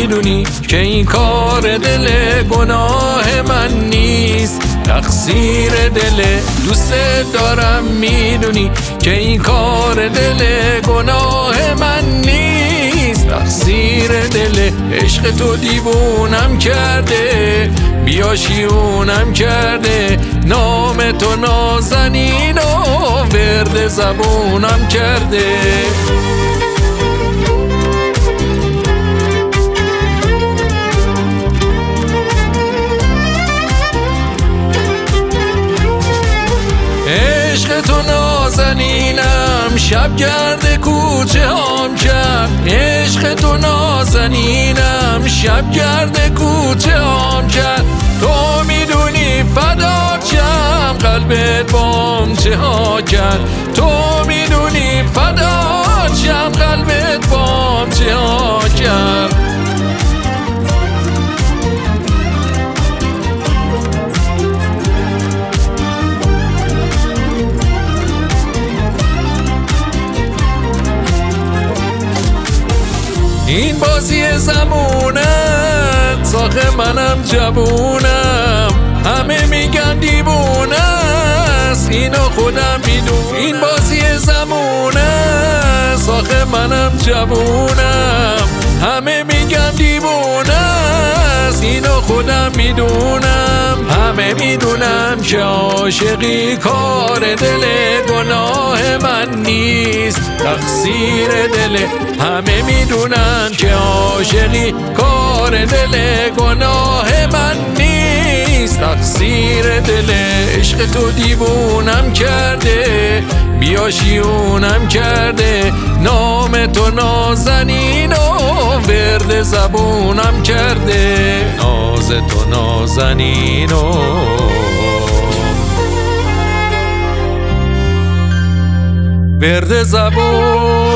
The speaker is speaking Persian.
میدونی که این کار دل گناه من نیست، تقصیر دل دوست دارم. میدونی که این کار دل گناه من نیست، تقصیر دل عشق تو دیوونم کرده، بیاشیونم کرده، نام تو نازنین و ورد زبونم کرده. عشق تو نازنینم شب گرد کوچه هام کرد، عشق تو نازنینم شب گرد کوچه هام کرد. تو میدونی فدا چم قلبت بام چه ها کرد، تو میدونی فدا چم قلبت بام چه ها کرد. این بازی زمونه ساخه منم جوونم، همه میگن دیوونه است اینو خودم میدونم. این بازی زمونه ساخه منم جوونم، همه میگن دیوونه است اینو خودم میدونم. همه میدونم که عاشقی کار دل گناه من نیست، تقصیر دل. همه میدونن که عاشقی کار دل گناه من نیست، تقصیر دل عشق تو دیوونم کرده، بیاشیونم کرده، نام تو نازنین و ورد زبونم کرده، ناز تو نازنین و ورد زبون